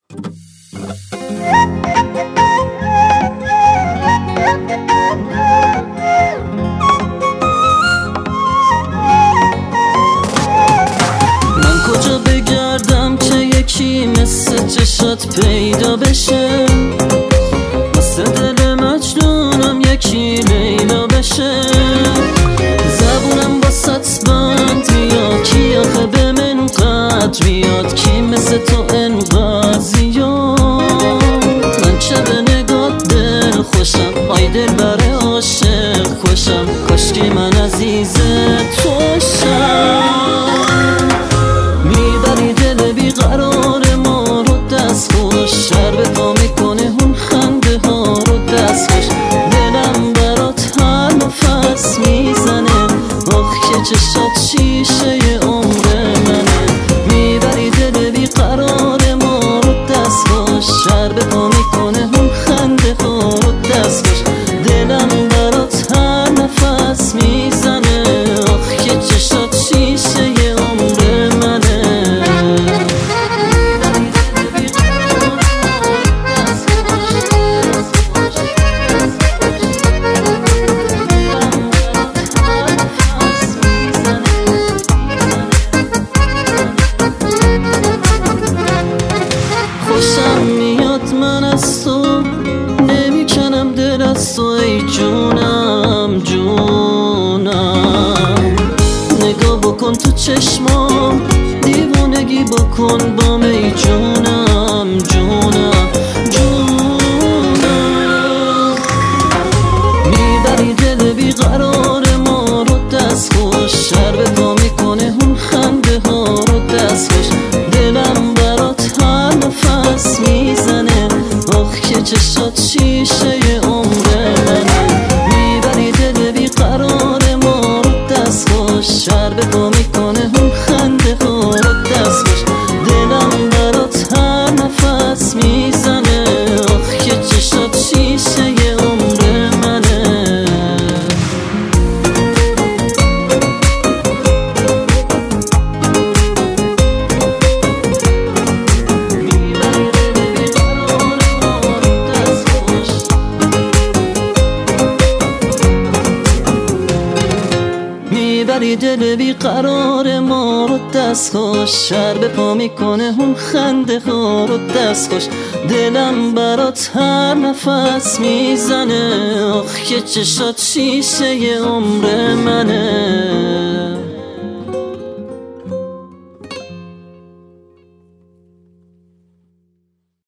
من کجا بگردم که یکی مثل چشات پیدا بشه، مثل دل مجنونم یکی لیلا بشه. زبونم با ست بند میاد، کی آخه به من قدر میاد، کی مثل تو انقدر زیاد. من چه به نگات دل خوشم، آی دل بره عاشق خوشم، کاشکی من عزیز توشم. میبری دل بیقرار ما رو دست خوش، شر به پا میکنه اون خنده ها رو دست خوش. دلم برات هر نفس میزنه، آخ که چشات شیشه عمر منه. میبری دل بیقرار ما رو دست خوش، شر به پا میکنه اون خنده ها رو دست خوش. دلم برات هر نفس میزنه، آخ که چشات شیشه عمر منه. خوشم میاد من از تو، نمیکنم دل از تو ای جونم جونم. نگاه بکن تو چشمام، دیوونگی بکن بام ای جونم جونم جونم. میبری دل بیقرار ما رو دست خوش، شر به پا میکنه اون خنده ها رو دست خوش. دلم برات هر نفس میزنه، آخ که چشات شیشه عمر منه. میبری دل بیقرار ما رو دست خوش، شر به پا میکنه اون خنده ها رو دست خوش. دلم برات هر نفس میزنه، آخ که چشات شیشه عمر منه. میبری دل بیقرار ما رو دست خوش، شر به پا میکنه اون خنده ها رو دست خوش. دلم برات هر نفس میزنه، آخ که چشات شیشه عمر منه.